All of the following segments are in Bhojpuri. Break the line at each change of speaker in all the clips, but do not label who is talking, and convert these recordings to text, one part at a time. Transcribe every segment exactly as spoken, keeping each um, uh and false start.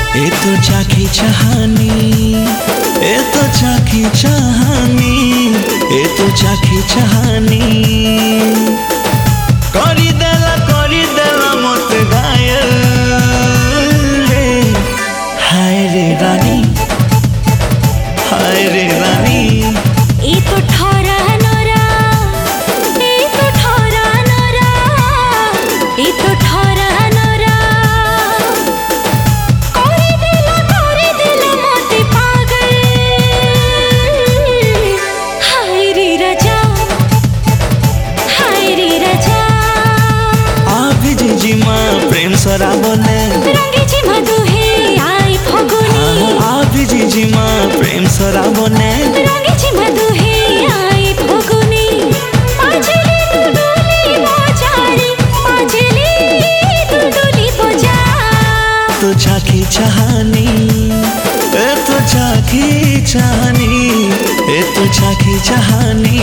ए तो चाखी चाहानी ए तो चाखी चाहानी ए तो चाखी चाहानी करी देला करी देला मत घायल रे हाय रे रानी हाय रे रानी
ए तो ठहरा नरा ए तो ठहरा नरा ए तो ठहरा नरा करी देला करी देला मत पागल हाय रे राजा हाय रे राजा
आभी जिजिमा प्रेम सराबने
रंगे जिमा दुहे आई फगुनी
आभी जिजिमा प्रेम सराबने
रंगे जिमा दुहे आई फगुनी पाजली दुडुली बजारी पाजली दुडुली बजा
तो चाखी चाहानी ए तो चाखी चाहानी ए तो चाखी चाहानी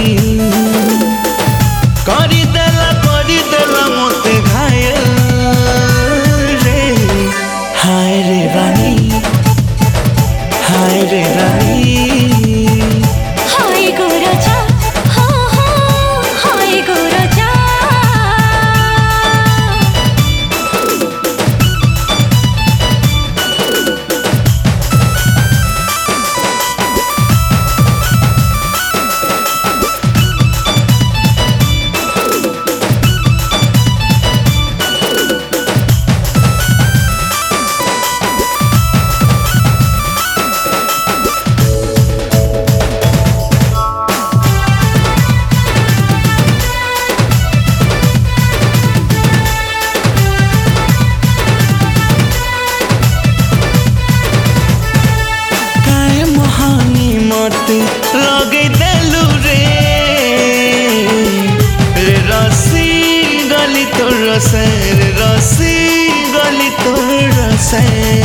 करी देला करी देला मत घायल रे हाय रे रानी हाय रे रानी
हाय गो राजा हो हो हाय गो राजा
मत लगे देलू रे रे रसी गली तो रसे रे रसी गली तो रसे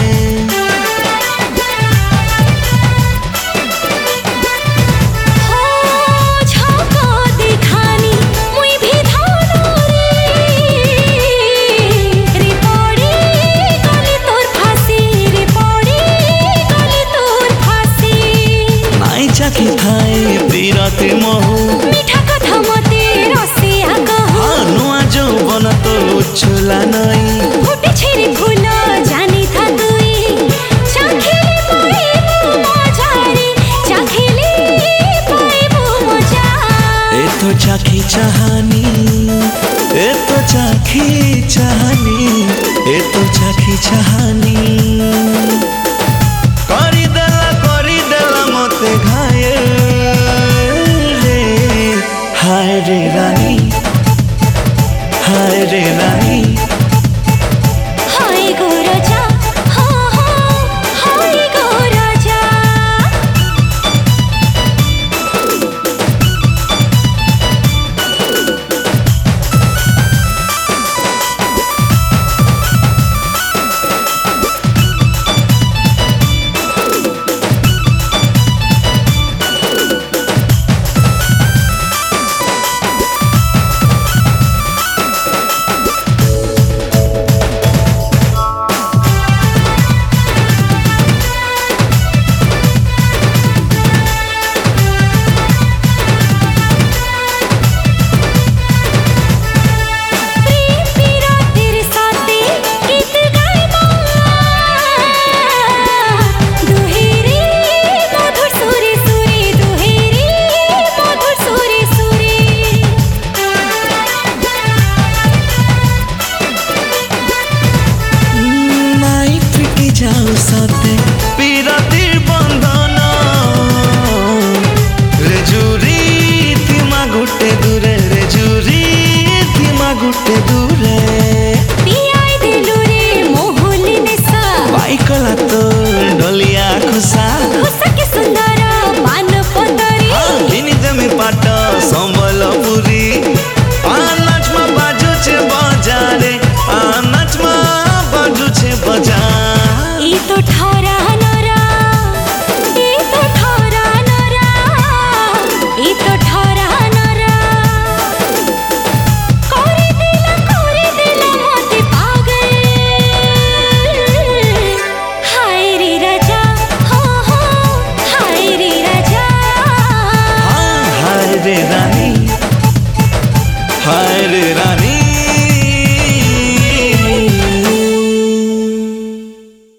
चाखी खाए पीरते महू
मीठा कथा मते रसिया कहू
नुआ जौवन तो उछला नई
फुटे छेरी फूल जानी था तुई चाखिले पाइबू मजारी चाखिले पाइबू मजा
ए तो चाखी चाहानी ए तो चाखी चाहानी ए तो चाखी चाहानी करी देला करी देला मत घायल रे हाय रे रानी हाय रे रानी
हाय गो राजा हो हो हाय गो राजा
साथे पीरातिर बंधन रे जुरी थीमा गुटे दूरे रे जुरी थीमा गुटे दूरे।